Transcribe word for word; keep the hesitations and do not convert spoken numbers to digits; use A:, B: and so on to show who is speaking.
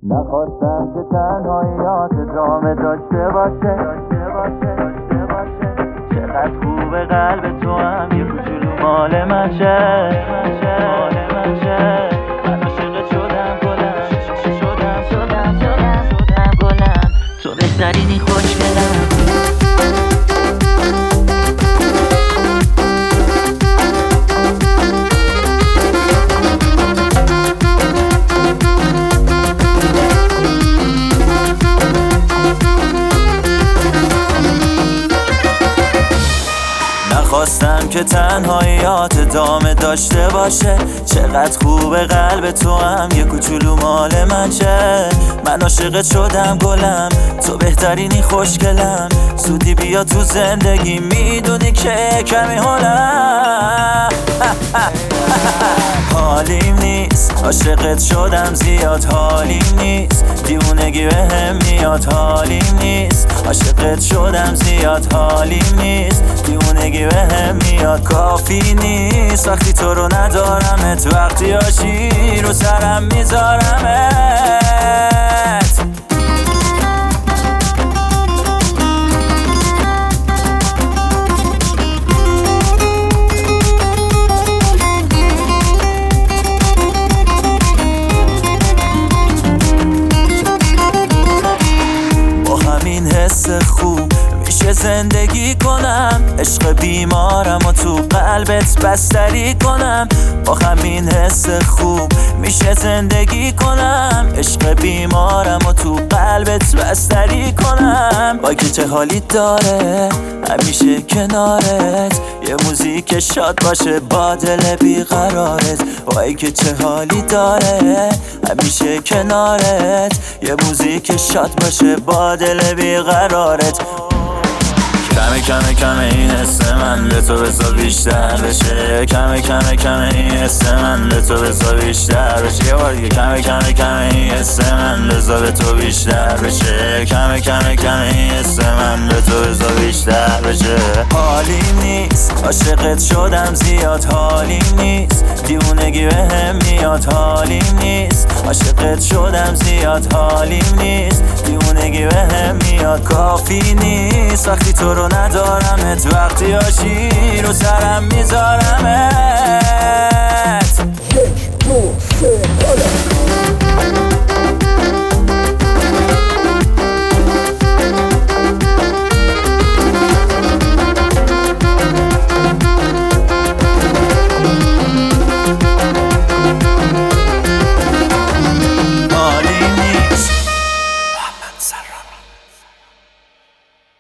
A: نخواستم که تنهاییات ادامه داشته باشه داشته باشه داشته باشه چقدر خوبه قلب تو هم یه کوچولو مال من شه مال من شه من عاشقت شدم گلم شدم شدم شدم شدم گلم تو بهترینی خوشگلم. نخواستم که تنهاییات ادامه داشته باشه چقدر خوبه قلب تو هم یه کوچولو مال من شه من عاشقت شدم گلم تو بهترینی خوشگلم زودی بیا تو زندگی میدونی که کمی حالم حالیم نیست عاشقت شدم زیاد حالیم نیست دیوونگی بهم میاد حالیم نیست عاشقت شدم زیاد حالیم نیست دیوونگی بهم میاد کافی نیست وقتی تو رو ندارمت وقتی آشی رو سرم میذارمت. این حس خوب میشه زندگی کنم عشق بیمارم و تو قلبت بستری کنم با همین حس خوب میشه زندگی کنم عشق بیمارم و تو قلبت بستری کنم وای که چه حالی داره همیشه کنارت یه موزیک شاد باشه با دل بیقرارت وای که چه حالی داره همیشه کنارت یه موزیک شاد باشه با دل بیقرارت. کمه کمه کمه این حس من به تو بزا بیشتر بشه کمه کمه کمه این حس من به تو بزا بیشتر بشه یه بار دیگه کمه کمه کمه این حس من بزا به تو بیشتر بشه کمه کمه کمه این حس من به تو بزا بیشتر بشه. حالیم نیست عاشقت شدم زیاد حالیم نیست دیوونگی بهم میاد حالیم نیست عاشقت شدم زیاد حالیم نیست دیوونگی بهم میاد کافی نیست وقتی تو رو ندارمت وقتی آشی رو سرم میذارمت. یک دو سه